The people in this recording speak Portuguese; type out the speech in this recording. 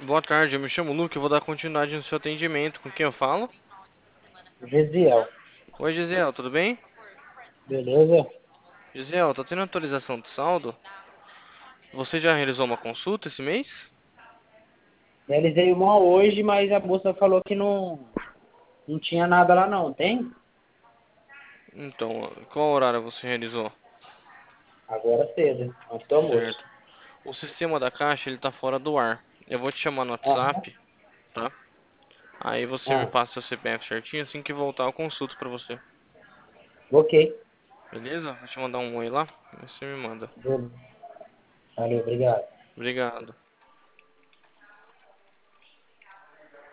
Boa tarde, eu me chamo Luke, eu vou dar continuidade no seu atendimento. Com quem eu falo? Gesiel, Oi, Gisele, tudo bem? beleza? Gisele, tá tendo atualização de saldo? Você já realizou uma consulta esse mês? Realizei uma hoje, mas a moça falou que não tinha nada lá não, tem? Então, qual horário você realizou? Agora cedo, antes do almoço. Certo. O sistema da caixa, ele tá fora do ar. Eu vou te chamar no Aham, WhatsApp, tá? Aí você me ah, passa seu CPF certinho, assim que voltar eu consulto pra você. ok. Beleza? Vou te mandar um oi lá, aí você me manda. Valeu, obrigado. Obrigado.